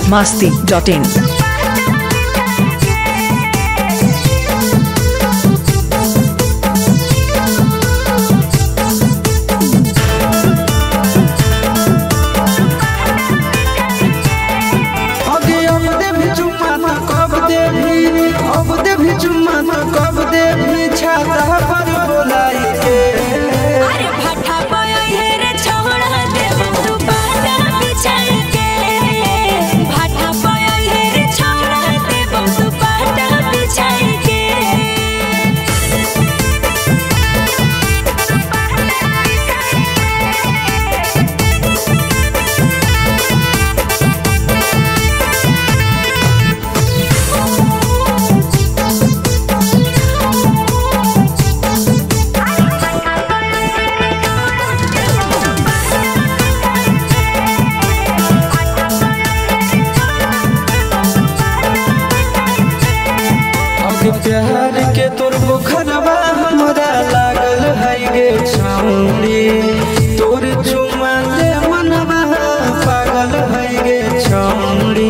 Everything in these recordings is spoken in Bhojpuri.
biharmasti.in प्यार के तोर बुखरवा हमरा लागल है गे छौरी तोर चुमा ले मनवा पागल है गे छौरी।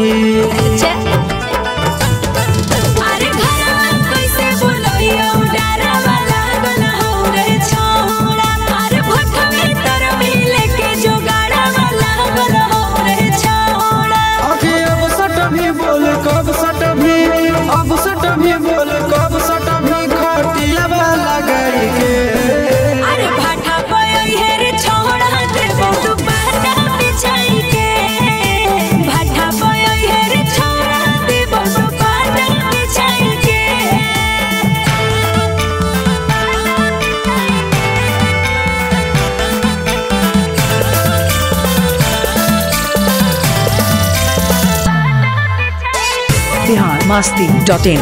अरे घरवा कैसे बोलइयो डरवा लागल हो रे छौरा अरे भटवे तर मिले के जोगाड़वा लागल हो रे छौरा। अभी अब सट भी बोल कब सट भी अब सट भी बोल कब सट भी खटियावा लगाई के। अरे भाटा पई हे रे छौड़ा देबो तू पाटा बिछाई के भाटा पई हे रे छौड़ा देबो तू पाटा बिछाई के। biharmasti.in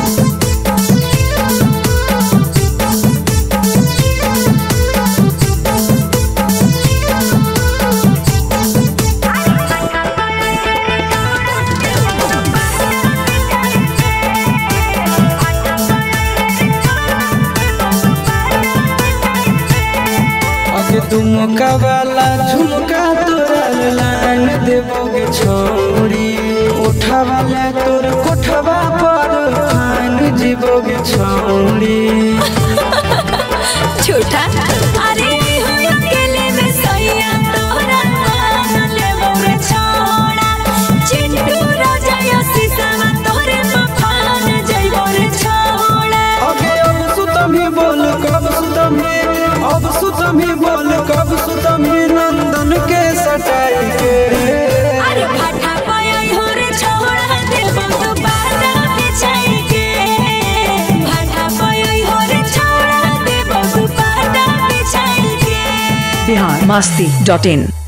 तुमका वाला झुमका तोरा लान देबोगे छोरी उठा वाला तोर कोठवा पर खान जीवोगे छोरी। झूठा अरे हो अकेले में सैया तोरा मान लेबो रे छौड़ा चिंटू राजा सीसावा तोरे मफान जइबो रे छौड़ा। अबे अब सुतमी बोल कब सुतमी अब सुतमी बोल कब सुतमी नंदन के सटाई के। अरे भाटा पई हो रे छौड़ा देबो तू पाटा बिछाई के भाटा पई हो रे छौड़ा देबो तू पाटा बिछाई के। biharmasti.in